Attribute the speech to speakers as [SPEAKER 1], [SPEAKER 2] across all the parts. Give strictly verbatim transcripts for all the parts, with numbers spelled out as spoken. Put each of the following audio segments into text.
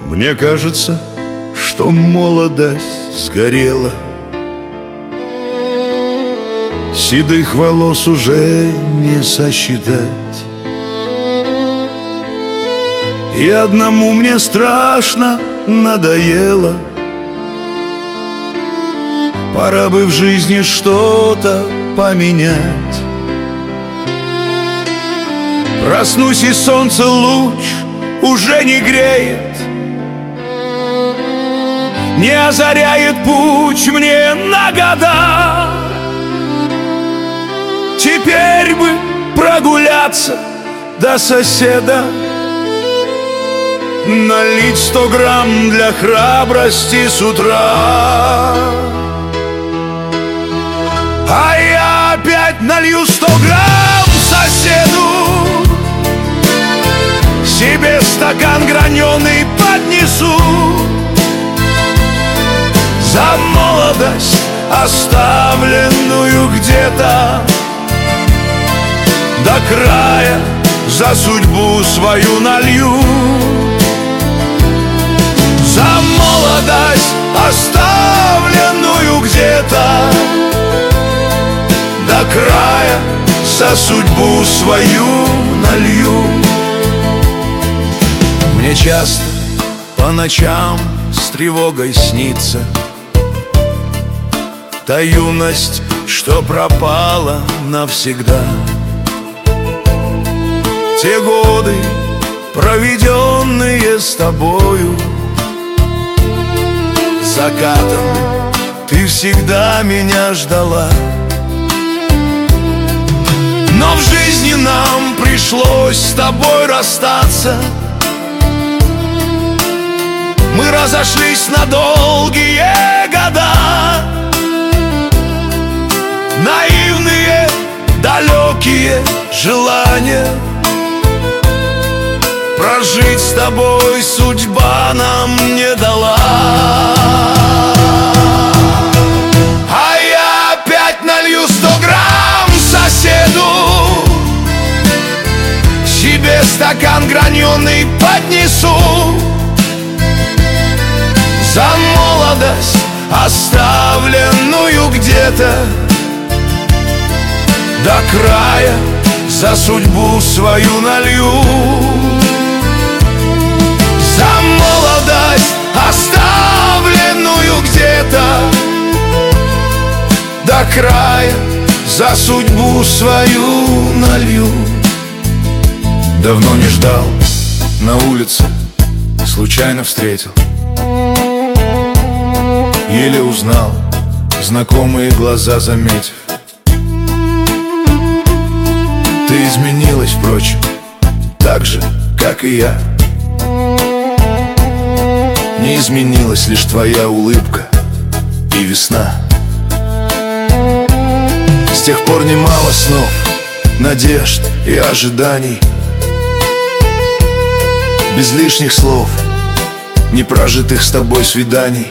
[SPEAKER 1] Мне кажется, что молодость сгорела, седых волос уже не сосчитать. И одному мне страшно надоело. Пора бы в жизни что-то поменять. Проснусь, и солнце луч уже не греет, не озаряет путь мне на года. Теперь бы прогуляться до соседа, налить сто грамм для храбрости с утра. А я опять налью сто грамм соседу, себе стакан граненый поднесу. За молодость, оставленную где-то до края, за судьбу свою налью. За молодость, оставленную где-то до края, за судьбу свою налью. Мне часто по ночам с тревогой снится та юность, что пропала навсегда. Те годы, проведенные с тобою, закатом ты всегда меня ждала. Но в жизни нам пришлось с тобой расстаться. Мы разошлись на долгие года. Наивные, далекие желания прожить с тобой судьба нам не дала. А я опять налью сто грамм соседу, себе стакан граненый поднесу. За молодость, оставленную где-то до края, за судьбу свою налью. За молодость, оставленную где-то до края, за судьбу свою налью. Давно не ждал, на улице случайно встретил, еле узнал, знакомые глаза заметив. Ты изменилась, впрочем, так же, как и я. Не изменилась лишь твоя улыбка и весна. С тех пор немало снов, надежд и ожиданий, без лишних слов, непрожитых с тобой свиданий.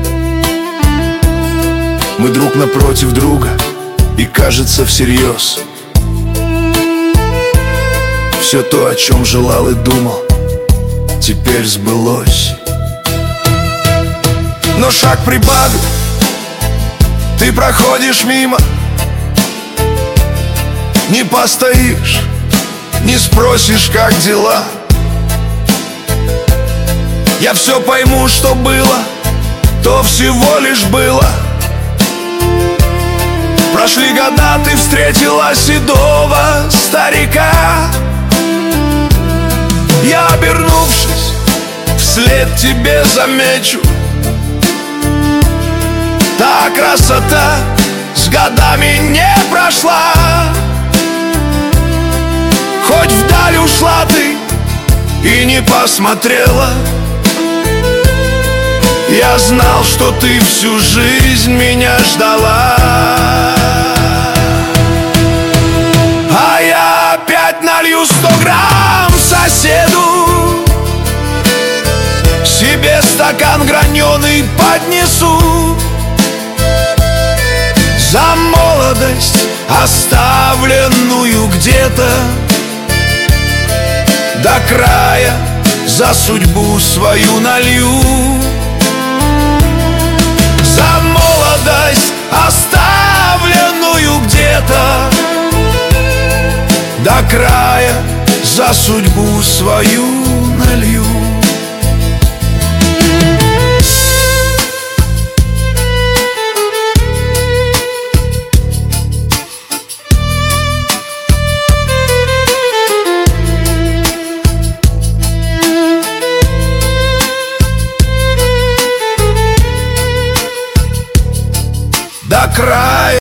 [SPEAKER 1] Мы друг напротив друга, и кажется всерьез все то, о чем желал и думал, теперь сбылось. Но шаг прибавив, ты проходишь мимо, не постоишь, не спросишь, как дела. Я все пойму, что было, то всего лишь было. Прошли года, ты встретила седого старика. Я, обернувшись, вслед тебе замечу: та красота с годами не прошла. Хоть вдаль ушла ты и не посмотрела, я знал, что ты всю жизнь меня ждала. А я опять налью сто грамм соседу, себе стакан граненый поднесу. За молодость, оставленную где-то до края, за судьбу свою налью. За молодость, оставленную где-то до края, за судьбу свою налью.